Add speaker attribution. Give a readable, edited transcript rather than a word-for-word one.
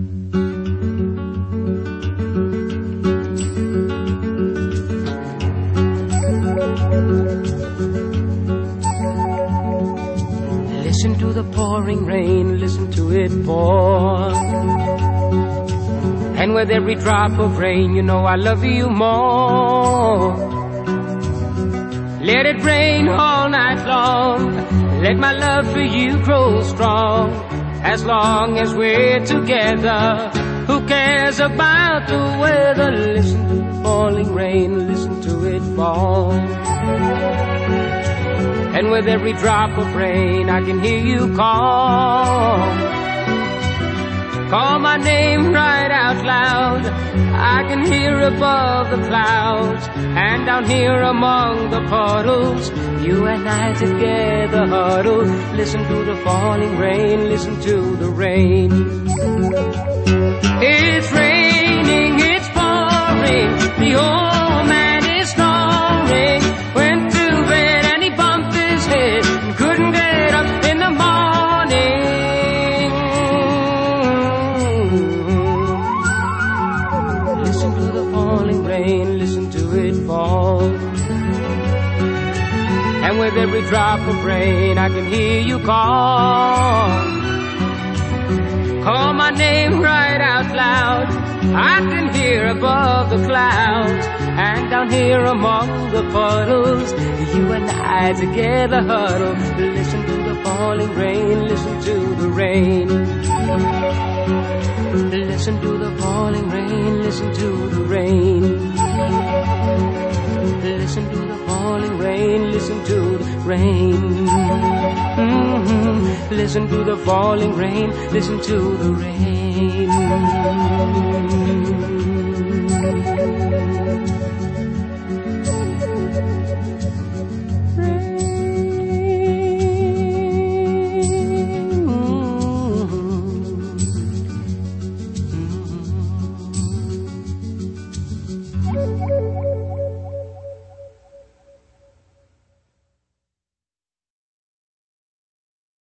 Speaker 1: Listen to the pouring rain, listen to it pour. And with every drop of rain, you know I love you more. Let it rain all night long, let my love for you grow strong. As long as we're together, who cares about the weather? Listen to the falling rain, listen to it fall. And with every drop of rain I can hear you call. Call my name right out loud. I can hear above the clouds, and down here among the puddles, you and I together huddle. Listen to the falling rain, listen to the rain. It's raining, it's pouring, the old man is snoring. Went to bed and he bumped his head and couldn't get up in the morning. Listen to the falling rain, listen to it fall. And with every drop of rain I can hear you call. Call my name right out loud. I can hear above the clouds, and down here among the puddles, you and I together huddle. Listen to the falling rain, listen to the rain. Listen to the falling rain, listen to the rain. Listen to the falling rain, listen to the rain. Listen to the falling rain, listen to the rain.